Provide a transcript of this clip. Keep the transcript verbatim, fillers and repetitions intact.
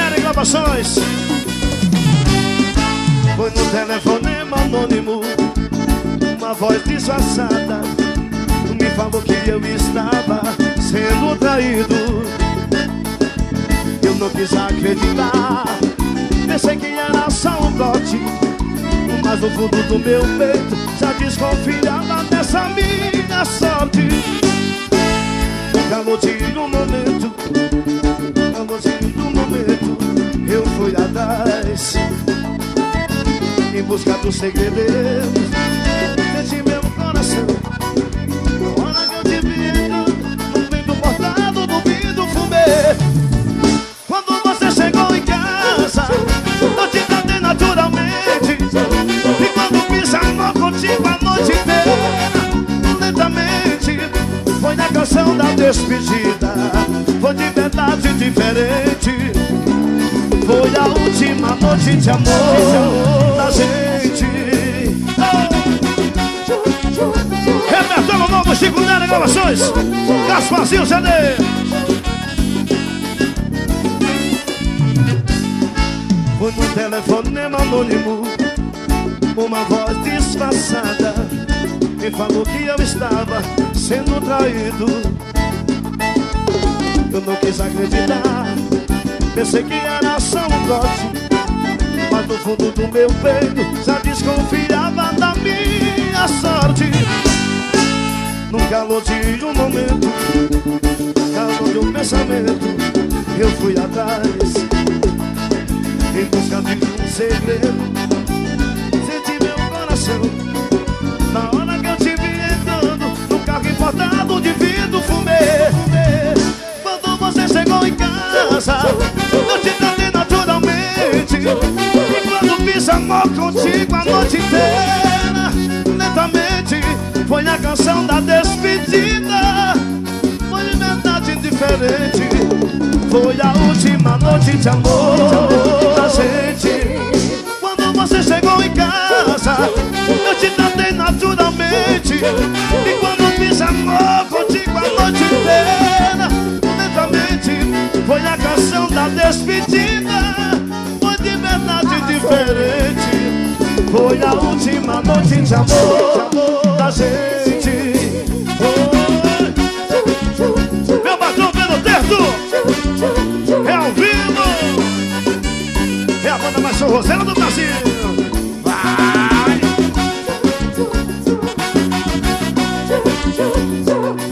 Nera e Gravações. Foi no telefonema anônimo, uma voz disfarçada me falou que eu estava sendo traído. Eu não quis acreditar, pensei que era só um trote, mas no fundo do meu peito já desconfiava dessa minha sorte. No calorzinho do momento, no calorzinho do momento, eu fui atrás, em busca dos segredos desse meu coração. Na hora que eu te vi no vidro portado do vidro fumê. Quando você chegou em casa, eu te tratei naturalmente, e quando fiz amor contigo a noite inteira, lentamente, foi na canção da despedida. Foi de verdade diferente, foi a última noite de amor da gente. Repertório novo, Chico Nera Gravações, Gasparzinho C D. Foi no telefonema anônimo, uma voz disfarçada me falou que eu estava sendo traído. Eu não quis acreditar, pensei que era só um trote, mas no fundo do meu peito já desconfiava da minha sorte. No calor de um momento, no calor de um pensamento, eu fui atrás, em busca de um segredo, senti meu coração. Na hora que eu te vi entrando no carro importado de vidro fumê. Quando você chegou em casa, eu te tratei naturalmente, e quando fiz amor contigo a noite inteira, lentamente, foi a canção da despedida. Foi de verdade diferente, foi a última noite de amor da gente. Quando você chegou em casa, eu te tratei naturalmente, e quando fiz amor contigo a noite inteira, lentamente, foi a canção da despedida. Foi de verdade diferente, foi a última noite de amor da gente. Meu patrão Pedro Terto, é ao vivo, é a banda mais forrozeira do Brasil. Vai!